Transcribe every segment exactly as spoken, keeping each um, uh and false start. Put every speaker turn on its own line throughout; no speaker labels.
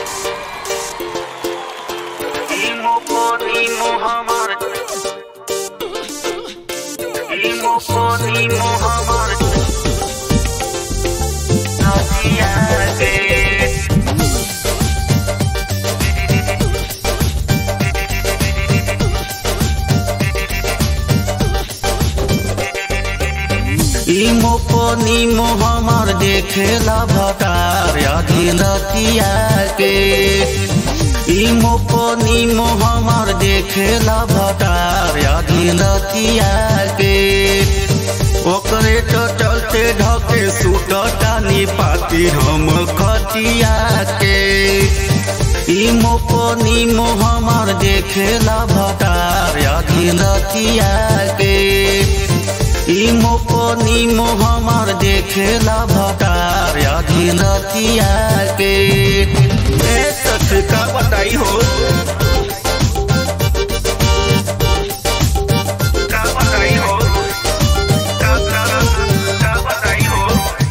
Imo por imo hamar, imo por imo hamar, naziya ke. इमो पनीमो हमार देखेला भटार अधीन रतिया के। इमो पनीमो हमार देखेला भटार अधीन रतिया के। ओकरे तो चलते ढके सुटतानी पाती हम खटिया के। इमो पनीमो हमार देखेला भटार अधीन रतिया के। इमो पनीमो हमार देखेला भटार अधीन रतिया के। ए सच का बताई हो, का बताई हो, का का का बताई हो।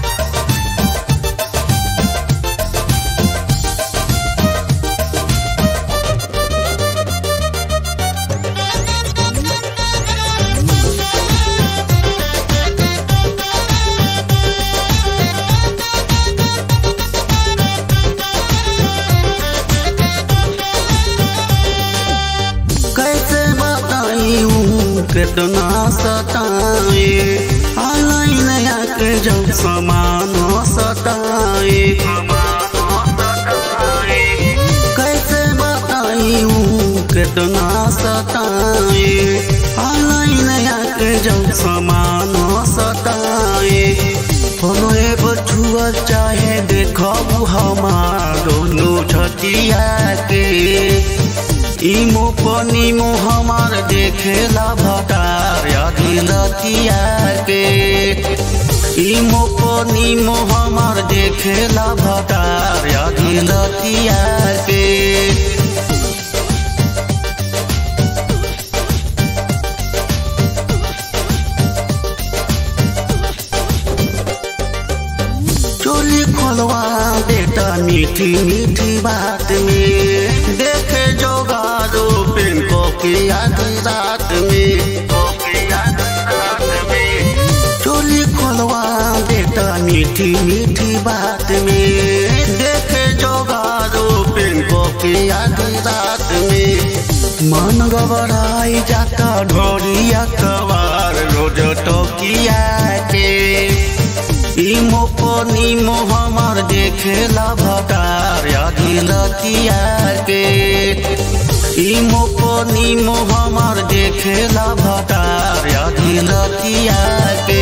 कितना सताए ऑनलाइन आके जब समान सताए, कैसे बताऊं कितना सताए ऑनलाइन आके जब समान सताए। हमें बछुआ चाहे देखब हमार दोनों छतिया के। इमो पनीमो हमार देखेला भटार अधीन रतिया के। इमो पनीमो हमार देखेला भटार अधीन रतिया के। चोली खोलवा देता मीठी मीठी बात में, देखे जोगारो पेन को की आधी रात में, चोली खोलवा देता मीठी मीठी बात में, देखे जोगारो पेन को की आधी रात में। मन घबराई जाता ढोरिया कवार रोज टोकिया के। इमो पनीमो हमार देखेला भटार अधीन रतिया के। इमो पनीमो हमार देखेला भटार अधीन रतिया के।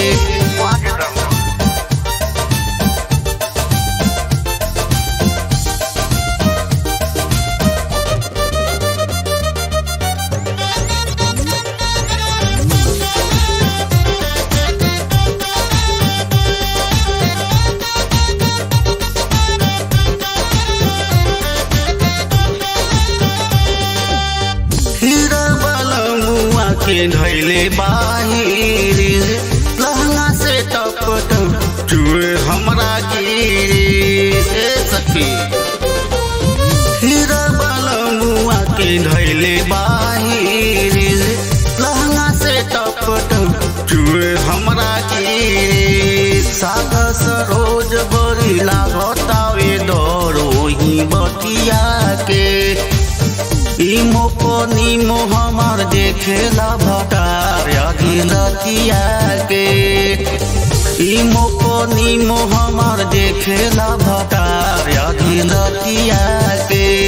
के धैले बाहिर लहंगा से टप टप चुए हमरा गिरी। सखी हीरा बालमुआ के धैले बाहिर लहंगा से टप टप चुए हमरा गिरी। सागर सरोज बड़ी लागतावे डरो ही बतिया के। इमो पनीमो हमार देखेला भटार अधीन रतिया के। इमो पनीमो हमार देखेला भटार अधीन रतिया के।